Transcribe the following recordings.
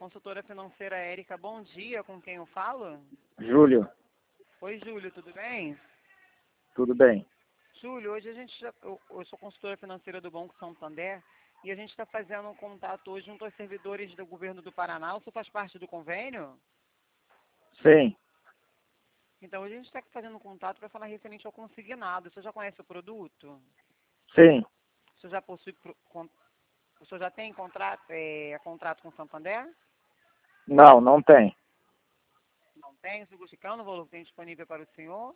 consultora financeira Érica, bom dia, com quem eu falo? Júlio, Oi, Júlio, tudo bem? tudo bem? Júlio, hoje eu sou consultora financeira do Banco Santander e a gente está fazendo um contato hoje junto aos servidores do governo do Paraná. Você faz parte do convênio? Sim, Então, hoje a gente está fazendo um contato para falar referente ao consignado. Você já conhece o produto? sim. Você já possui, o senhor já tem contrato com o Santander? Não, não tem. Não tem? Você justificando o valor que tem disponível para o senhor?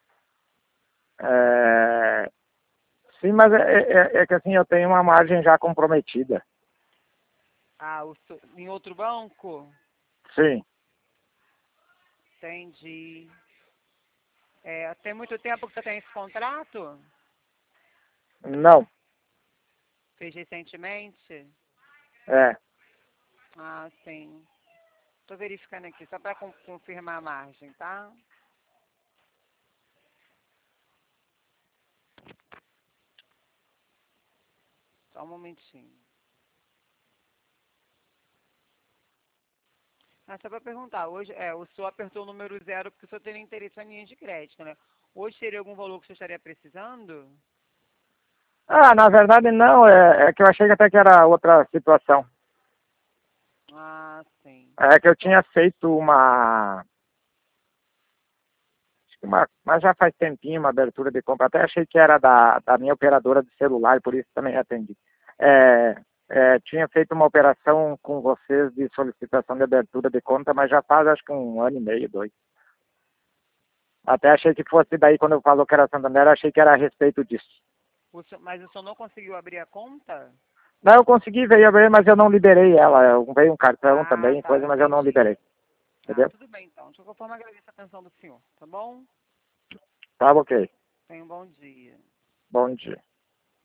É, Sim, mas é que assim, eu tenho uma margem já comprometida. Ah, em outro banco? Sim. Entendi. Tem muito tempo que você tem esse contrato? Não. Fez recentemente? É. Ah, sim. Estou verificando aqui, só para confirmar a margem, tá? Só um momentinho. Ah, só para perguntar, hoje, o senhor apertou o número 0 porque o senhor teria interesse na linha de crédito, né? Hoje teria algum valor que o senhor estaria precisando? Ah, na verdade não, é que eu achei que até que era outra situação. Ah, sim. É que eu Então, tinha feito mas já faz tempinho, uma abertura de compra. Até achei que era da minha operadora de celular, e por isso também atendi. É, Tinha feito uma operação com vocês de solicitação de abertura de conta, mas já faz acho que 1 ano e meio, 2. Até achei que fosse daí, quando eu falou que era Santander, achei que era a respeito disso. mas o senhor não conseguiu abrir a conta? Não, eu consegui, veio abrir, mas eu não liberei ela. Veio um cartão Ah, também, tá, coisa, mas eu não entendi. liberei. Ah, Entendeu? tudo bem então. De qualquer forma, agradeço a atenção do senhor, tá bom? Tá, ok. Tenha um bom dia. Bom dia.